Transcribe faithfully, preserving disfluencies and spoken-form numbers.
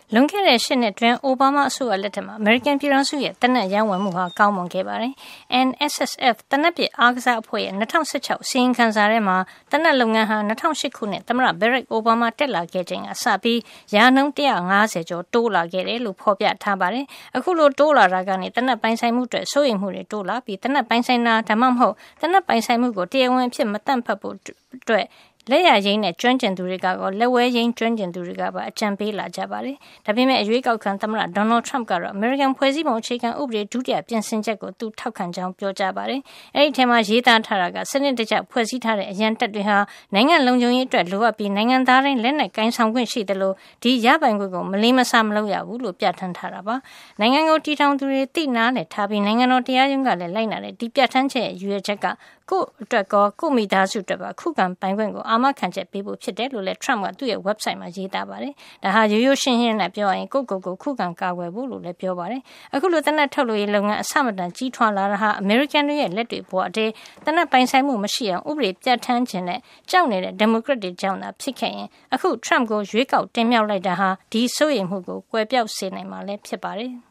လွန်ခဲ့တဲ့ရှစ်နှစ်တွင်အိုဘားမားအစိုးရလက်ထက်မှာအမေရိကန်ပြည်ထောင်စုရဲ့တနက်ရောင်းဝယ်မှုဟာကောင်းမွန်ခဲ့ပါတယ်။ N S S F တနက်ပစ်အားကစားအဖွဲ့ရဲ့၂၀၁၆အစီရင်ခံစာထဲမှာတနက်လုပ်ငန်းဟာ၂၀၀၈ခုနှစ်သမ္မတဘရက်အိုဘားမားတက်လာခဲ့ချိန်ကစပြီးရာနှုန်း၁၅၀ကျော်တိုးလာခဲ့တယ်လို့ဖော်ပြထားပါတယ်။အခုလိုတိုးလာတာကနေတနက်ပိုင်ဆိုင်မှုအတွက်စိုးရိမ်မှုတွေတိုးလာပြီးတနက်ပိုင်ဆိုင်တာဒါမှမဟုတ်တနက်ပိုင်ဆိုင်မှုကိုတရားဝင်အဖြစ်မတန့်ဖတ်ဖို့အတွက်လက်ရရင်းနဲ့ကျွမ်းကျင်သူတွေကကောလက်ဝဲရင်းကျွမ်းကျင်သူတွေကပါအကြံပေးလာကြပါတယ်။ဒါပေမဲ့အရွေးကောက်ခံသမ္မတဒေါ်နယ်ထရမ့်ကတော့အမေရိကန်ဖွဲ့စည်းပုံအခြေခံဥပဒေဒုတိယပြင်ဆင်ချက်ကိုသူထောက်ခံကြောင်းပြောကြားပါတယ်။အဲဒီထဲမှာရေးသားထားတာကစနစ်တကျဖွဲ့စည်းထားတဲ့အရန်တပ်တွေဟာနိုင်ငံလုံခြုံရေးအတွက်လိုအပ်ပြီးနိုင်ငံသားတိုင်းလက်နက်ကင်ဆောင်ခွင့်ရှိတယ်လို့ဒီရပိုင်ခွင့်ကိုမလေးမစားမလုပ်ရဘူးလို့ပြဋ္ဌာန်းထားတာပါ။နိုင်ငံကိုတည်ထောင်သူတွေသိနာနဲ့ထားပြီးနိုင်ငံတော်တရားရုံးကလည်းလိုက်နာတဲ့ဒီပြဋ္ဌာန်းချက်ရဲ့ရွေးချက်ကကိုအတွက်ကောကိုမိသားစုအတွက်ပါခုခံပိုင်ခွင့်ကိုအာမခံချက်ပေးဖို့ဖြစ်တယ်လို့လည်း Trump ကသူ့ရဲ့ website မှာရေးသားပါတယ်။ဒါဟာရိုးရိုးရှင်းရှင်းနဲ့ပြောရရင်ကိုကိုကိုခုခံကာကွယ်ဖို့လို့လည်းပြောပါတယ်။အခုလိုတနက်ထုတ်လို့ရေးလုပ်ငန်းအဆမတန်ကြီးထွားလာတာဟာ American တွေရဲ့လက်တွေပေါ်အတေးတနက်ပိုင်ဆိုင်မှုမရှိအောင်ဥပဒေပြဋ္ဌာန်းခြင်းနဲ့ကြောက်နေတဲ့ Democrat တွေကြောင့်သာဖြစ်ခဲ့ရင်အခု Trump ကိုရွေးကောက်တင်မြှောက်လိုက်တာဟာဒီစိုးရိမ်မှုကိုကွယ်ပြောက်စေနိုင်မှာလည်းဖြစ်ပါတယ်။